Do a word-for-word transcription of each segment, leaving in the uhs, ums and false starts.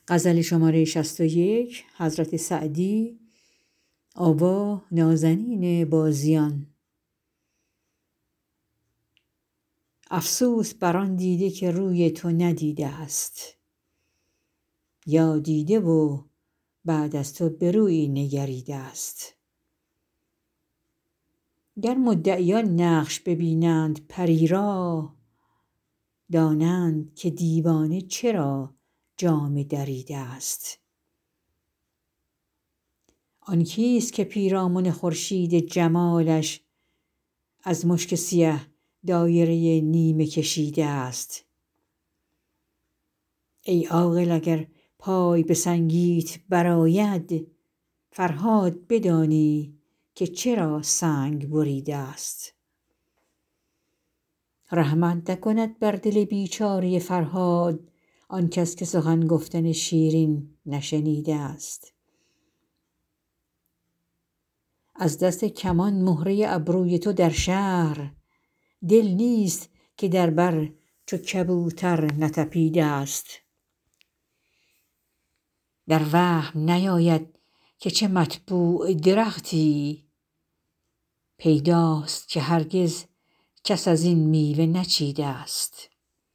افسوس بر آن دیده که روی تو ندیده ست یا دیده و بعد از تو به رویی نگریده ست. گر مدعیان نقش ببینند پری را دانند که دیوانه چرا جامه دریده ست. آن کیست که پیرامن خورشید جمالش از مشک سیه دایره نیمه کشیده ست. ای عاقل اگر پای به سنگیت برآید فرهاد بدانی که چرا سنگ بریده ست. رحمت نکند بر دل بیچاره فرهاد آن کس که سخن گفتن شیرین نشنیده ست. از دست کمان مهره ابروی تو در شهر دل نیست که در بر چو کبوتر نطپیده ست. در وهم نیاید که چه مطبوع درختی پیداست که هرگز کس از این میوه نچیده ست.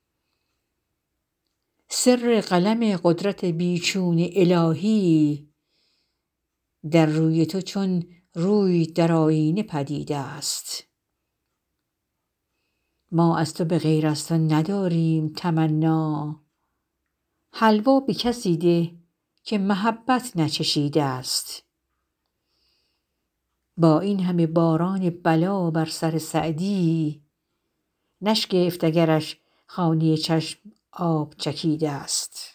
سر قلم قدرت بی چون الهی در روی تو چون روی در آیینه پدیده ست. ما از تو به غیر از تو نداریم تمنا حلوا به کسی ده که محبت نچشیده ست. با این همه باران بلا بر سر سعدی نشگفت اگرش خانه چشم آب چکیده ست.